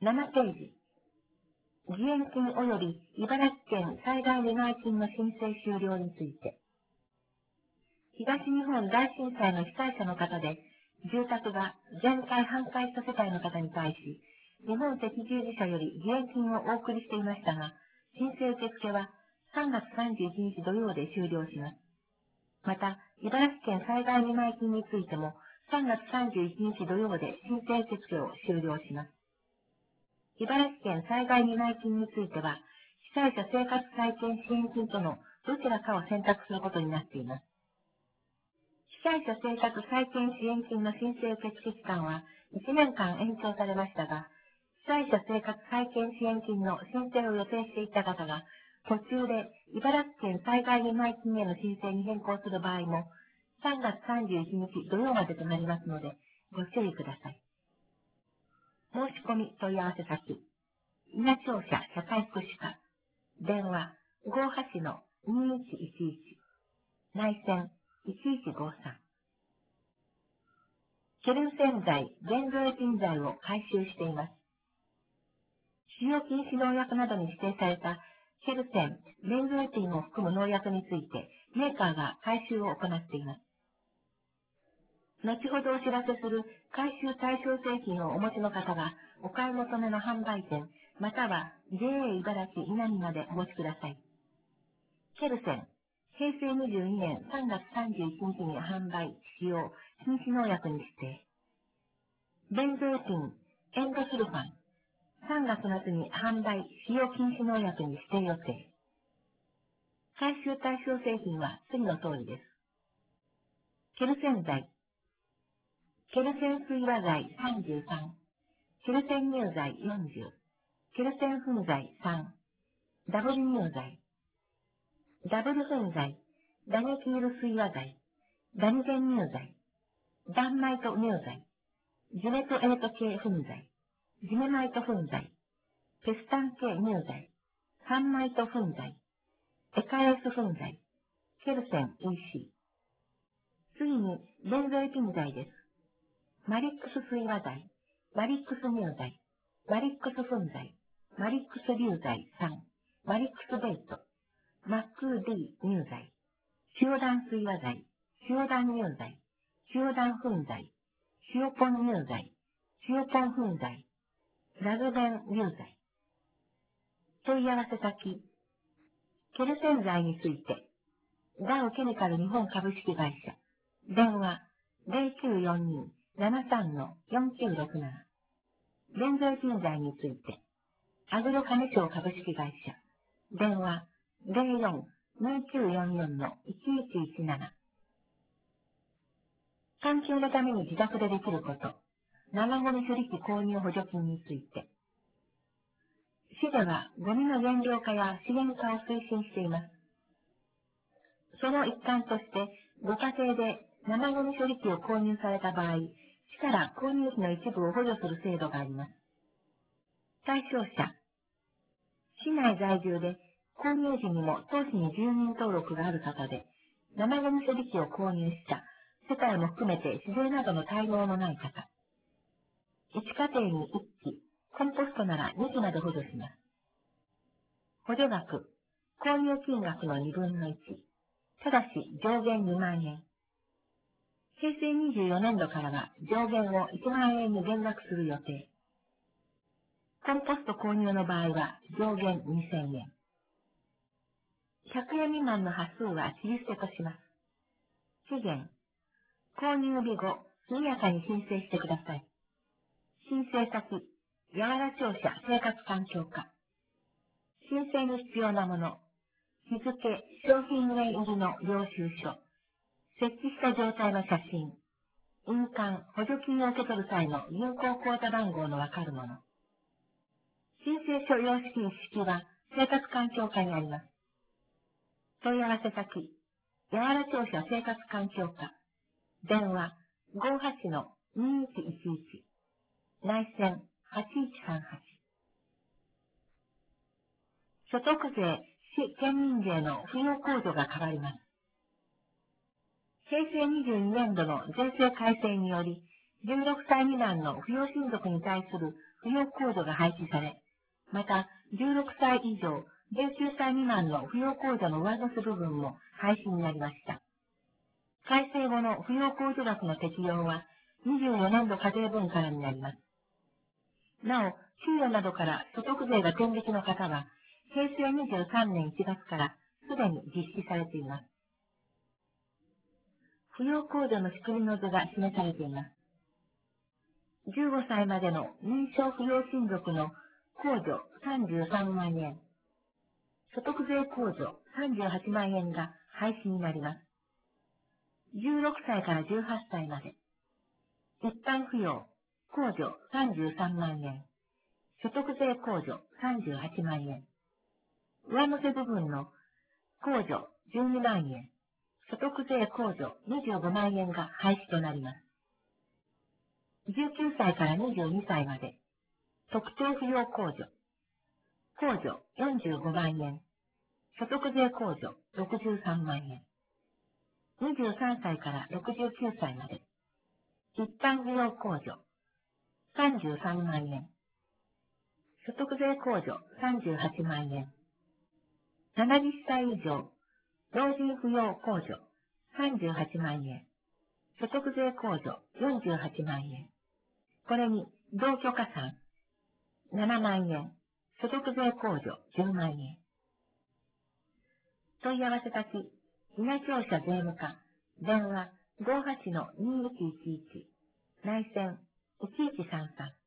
7ページ。義援金及び茨城県災害見舞金の申請終了について。東日本大震災の被災者の方で、住宅が全壊半壊した世帯の方に対し、日本赤十字社より義援金をお送りしていましたが、申請受付は3月31日土曜で終了します。また、茨城県災害見舞金についても、3月31日土曜で申請受付を終了します。茨城県災害見舞金については、被災者生活再建支援金とのどちらかを選択することになっています。被災者生活再建支援金の申請受付期間は1年間延長されましたが、被災者生活再建支援金の申請を予定していた方が、途中で茨城県災害見舞金への申請に変更する場合も、3月31日土曜までとなりますので、ご注意ください。申し込み問い合わせ先、稲庁舎社会福祉課、電話58の2111、内線1153。ケル洗剤、ベンゾエチン剤を回収しています。使用禁止農薬などに指定されたケルセン、ベンゾエチンを含む農薬についてメーカーが回収を行っています。後ほどお知らせする回収対象製品をお持ちの方はお買い求めの販売店または JA 茨城南までお持ちください。ケルセン、平成22年3月31日に販売、使用、禁止農薬に指定。ベンゾエチン、エンドスルファン、3月末に販売、使用禁止農薬に指定予定。回収対象製品は次の通りです。ケル洗剤、ケルセン水和剤33、ケルセン乳剤40、ケルセン粉剤3、ダブル乳剤、ダブル粉剤、ダニキール水和剤、ダニゲン乳剤、ダンマイト乳剤、ジメトエート系粉剤、ジメマイト粉剤、ペスタン系乳剤、サンマイト粉剤、エカエス粉剤、ケルセン EC。次に、ベンゾエチン剤です。マリックス水和剤、マリックス乳剤、マリックス粉剤、マリックス硫剤3、マリックスベイト、マックー D 乳剤、塩弾水和剤、塩弾乳剤、塩弾粉剤、塩ポン乳剤、塩ポン粉剤、ラグベン乳剤。問い合わせ先、ケル洗剤について、ダウケミカル日本株式会社、電話0942-73-4967。ベンゾエチン剤について、アグロカネショウ株式会社、電話04-2944-1117。環境のために自宅でできること、生ゴミ処理機購入補助金について。市ではゴミの減量化や資源化を推進しています。その一環として、ご家庭で生ゴミ処理機を購入された場合、市から購入費の一部を補助する制度があります。対象者、市内在住で購入時にも当市に住民登録がある方で、生ゴミ処理機を購入した世帯も含めて市税などの滞納のない方。1家庭に1機、コンポストなら2機まで補助します。補助額、購入金額の2分の1。ただし上限2万円。平成24年度からは上限を1万円に減額する予定。コンポスト購入の場合は上限2000円。100円未満の端数は切り捨てとします。期限、購入日後、速やかに申請してください。申請先、八原庁舎生活環境課。申請に必要なもの、日付、商品名入りの領収書、設置した状態の写真、印鑑、補助金を受け取る際の銀行口座番号のわかるもの。申請書様式一式は生活環境課にあります。問い合わせ先、八原庁舎生活環境課。電話58-2111。内線8138。所得税、市県民税の付与控除が変わります。平成22年度の税制改正により、16歳未満の扶養親族に対する扶養控除が廃止され、また、16歳以上、19歳未満の扶養控除の上乗せ部分も廃止になりました。改正後の扶養控除額の適用は、24年度課税分からになります。なお、給与などから所得税が転引きの方は、平成23年1月からすでに実施されています。扶養控除の仕組みの図が示されています。15歳までの認証扶養親族の控除33万円、所得税控除38万円が廃止になります。16歳から18歳まで、一般扶養、控除33万円、所得税控除38万円、上乗せ部分の控除12万円、所得税控除25万円が廃止となります。19歳から22歳まで、特定扶養控除、控除45万円、所得税控除63万円。23歳から69歳まで、一般扶養控除33万円、所得税控除38万円。70歳以上、老人扶養控除38万円、所得税控除48万円。これに同居加算7万円、所得税控除10万円。問い合わせ先、稲庁舎税務課、電話 58-2111、内線1133。